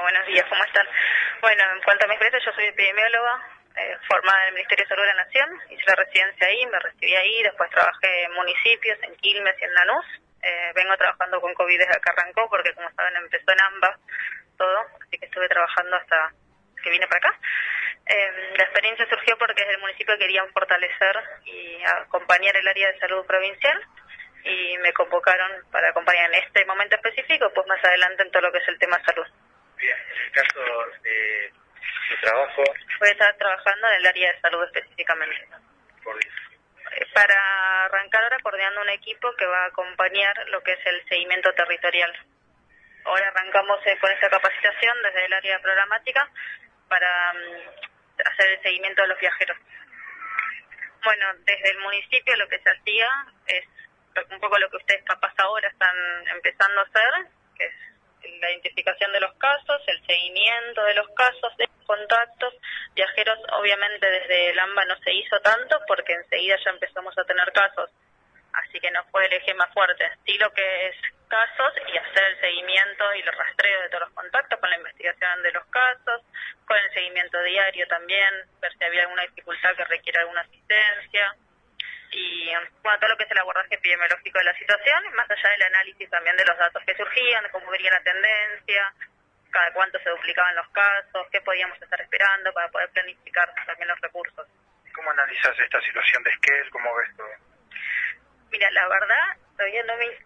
buenos días, ¿cómo están? Bueno, en cuanto a mi experiencia, yo soy epidemióloga, formada en el Ministerio de Salud de la Nación, hice la residencia ahí, me recibí ahí, después trabajé en municipios, en Quilmes y en Lanús. Vengo trabajando con COVID desde que arrancó, porque como saben empezó en AMBA todo, así que estuve trabajando hasta que vine para acá. La experiencia surgió porque desde el municipio querían fortalecer y acompañar el área de salud provincial, y me convocaron para acompañar en este momento específico, pues más adelante en todo lo que es el tema salud. Bien, en el caso de su trabajo... Voy a estar trabajando en el área de salud específicamente. Por eso. Para arrancar ahora coordinando un equipo que va a acompañar lo que es el seguimiento territorial. Ahora arrancamos con esta capacitación desde el área programática para hacer el seguimiento de los viajeros. Bueno, desde el municipio lo que se hacía es un poco lo que ustedes capaz ahora están empezando a hacer, que es la identificación de los casos, el seguimiento de los casos, de contactos. Viajeros, obviamente desde el AMBA no se hizo tanto porque enseguida ya empezamos a tener casos, así que no fue el eje más fuerte. Sí, lo que es casos y hacer el seguimiento y el rastreo de todos los contactos con la investigación de los casos, con el seguimiento diario también, ver si había alguna dificultad que requiera alguna asistencia. Y bueno, todo lo que es el abordaje epidemiológico de la situación, más allá del análisis también de los datos que surgían, de cómo venía la tendencia, cada cuánto se duplicaban los casos, qué podíamos estar esperando para poder planificar también los recursos. ¿Cómo analizas esta situación de Esquel? ¿Cómo ves todo? Mira, la verdad, todavía no me...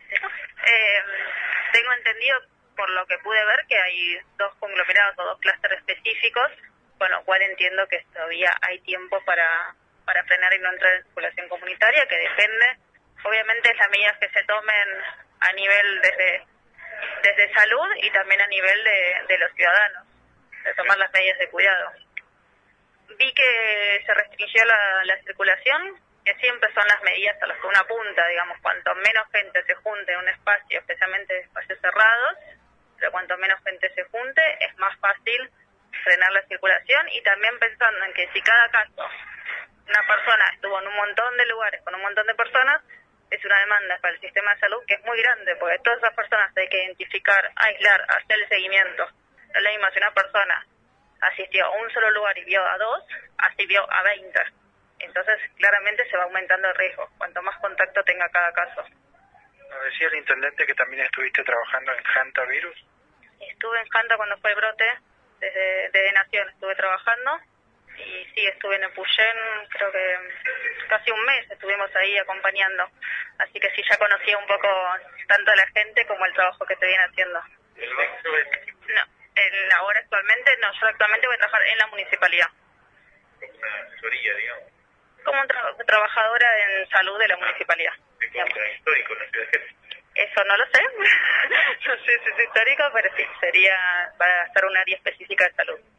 tengo entendido, por lo que pude ver, que hay dos conglomerados o dos clústeres específicos, con lo cual entiendo que todavía hay tiempo para frenar y no entrar en circulación comunitaria, que depende, obviamente, de las medidas que se tomen a nivel desde salud y también a nivel de los ciudadanos, de tomar las medidas de cuidado. Vi que se restringió la circulación, que siempre son las medidas a las que uno apunta, digamos, cuanto menos gente se junte en un espacio, especialmente espacios cerrados, pero cuanto menos gente se junte, es más fácil frenar la circulación, y también pensando en que si cada caso una persona estuvo en un montón de lugares con un montón de personas, es una demanda para el sistema de salud que es muy grande, porque todas esas personas hay que identificar, aislar, hacer el seguimiento. No es lo mismo si una persona asistió a un solo lugar y vio a 2, así vio a 20. Entonces, claramente se va aumentando el riesgo, cuanto más contacto tenga cada caso. Nos decía el intendente que también estuviste trabajando en Hantavirus. Estuve en Hanta cuando fue el brote, desde Nación estuve trabajando. Y sí, estuve en Epuyén, creo que casi un mes estuvimos ahí acompañando. Así que sí, ya conocía un poco tanto a la gente como el trabajo que se viene haciendo. No, ahora actualmente, no, yo actualmente voy a trabajar en la municipalidad. Como una asesoría, digamos. Como trabajadora en salud de la municipalidad. ¿Qué cosa histórico en la ciudad de Jerez? Eso no lo sé. No sé si es histórico, pero sí, sería para hacer un área específica de salud.